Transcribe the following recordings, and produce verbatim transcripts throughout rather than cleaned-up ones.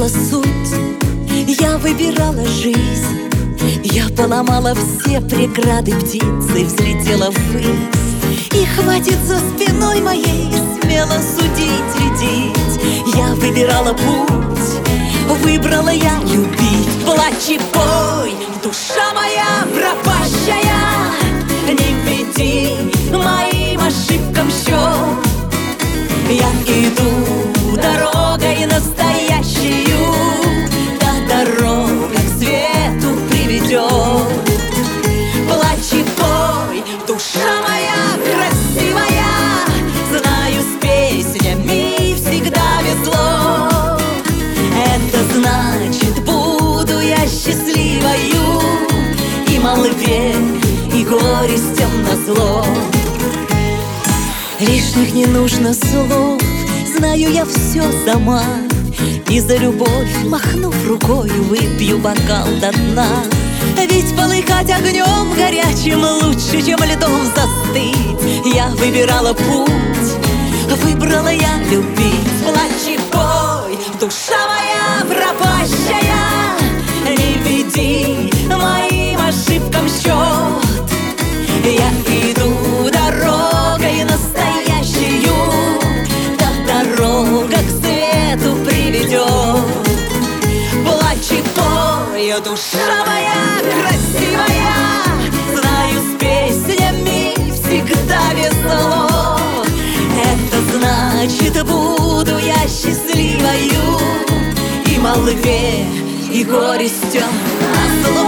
искала суть, я выбирала жизнь. Я поломала все преграды птицы, взлетела ввысь. И хватит за спиной моей смело судить, рядить. Я выбирала путь, выбрала я любить. Плачь и пой, душа моя пропащая, не веди моим ошибкам счет. Я иду дорогой настоящую, та дорога к свету приведет. Плачь и пой, душа моя красивая, знаю, с песнями всегда везло. Это значит, буду я счастливою, и молве, и горестям назло. Лишних не нужно слов, знаю я все сама. И за любовь, махнув рукою, выпью бокал до дна. Ведь полыхать огнем горячим лучше, чем льдом застыть. Я выбирала путь, выбрала я любить. Плачь и пой, душа моя пропащая, не веди моим ошибкам счет. Я иду дорогой настоящую, та дорога к свету приведет. Плачь и пой, душа моя красивая, знаю, с песнями всегда весело. Это значит, буду я счастливою, и молве, и горестям назло.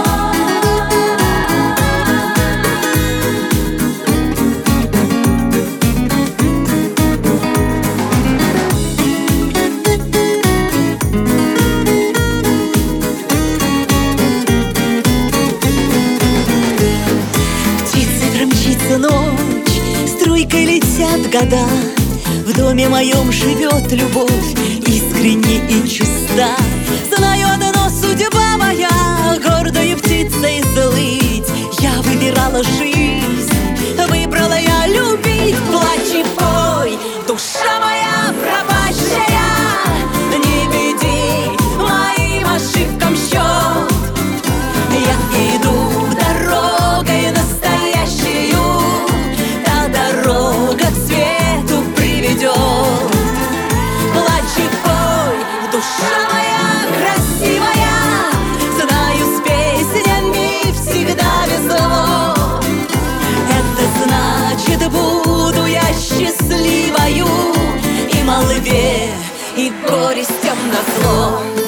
Ночь, струйкой летят года, в доме моем живет любовь, искренне и чиста. Знаю одно, судьба моя, гордой птицей слыть. Я выбирала жизнь, выбрала я любить. Плачь и пой, душа моя пропащая, не веди моим ошибкам счет. Я иду дорогой настоящую, дорога к свету приведет. Плачь и пой, душа моя красивая, знаю, с песнями всегда весело. Это значит, буду я счастливою, и молве, и горестям назло.